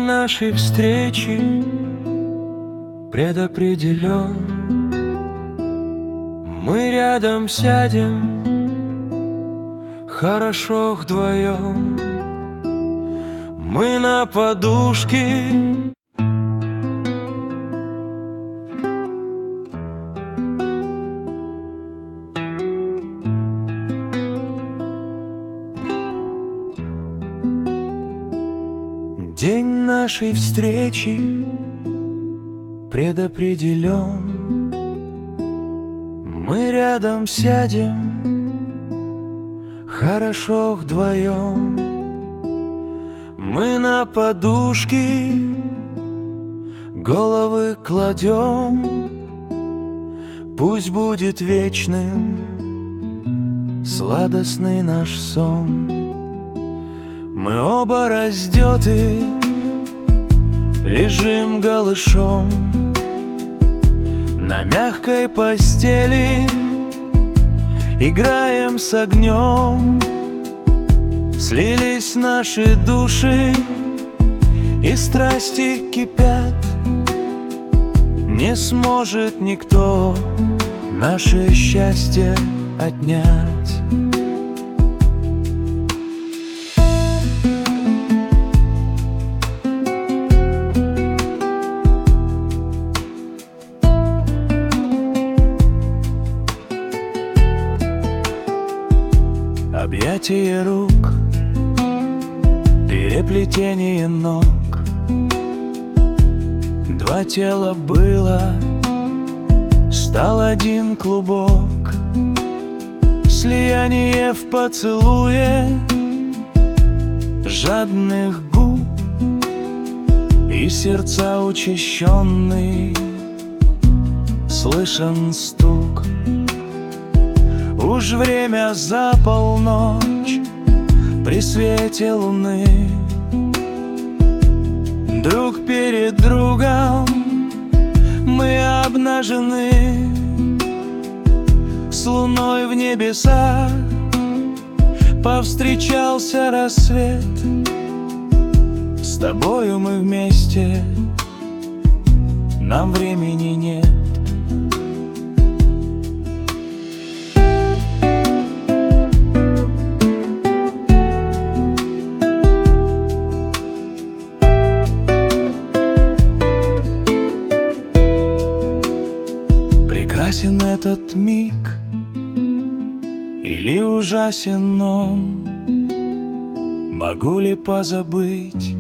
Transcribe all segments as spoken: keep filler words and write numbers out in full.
нашей встречи предопределен. Мы рядом сядем, хорошо вдвоем. Мы на подушке. День нашей встречи предопределен. Мы рядом сядем, хорошо вдвоем. Мы на подушки головы кладем. Пусть будет вечным сладостный наш сон. Мы оба раздеты, лежим голышом на мягкой постели, играем с огнем. Слились наши души, и страсти кипят. Не сможет никто наше счастье отнять. Объятие рук, переплетение ног. Два тела было, стал один клубок. Слияние в поцелуе жадных губ и сердца учащенный. Слышен стук. Уж время за полночь при свете луны. Друг перед другом мы обнажены. С луной в небесах повстречался рассвет. С тобою мы вместе, нам времени нет. Прекрасен этот миг или ужасен он? Могу ли позабыть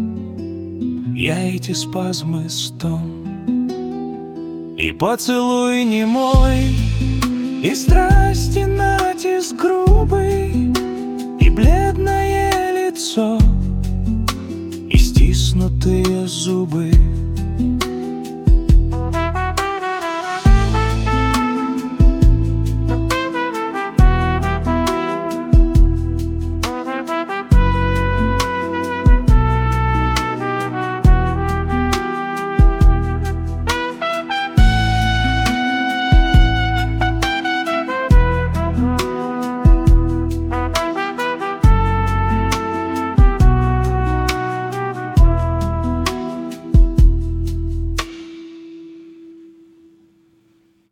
я эти спазмы стон? И поцелуй немой, и страсти натиск грубый, и бледное лицо, и стиснутые зубы.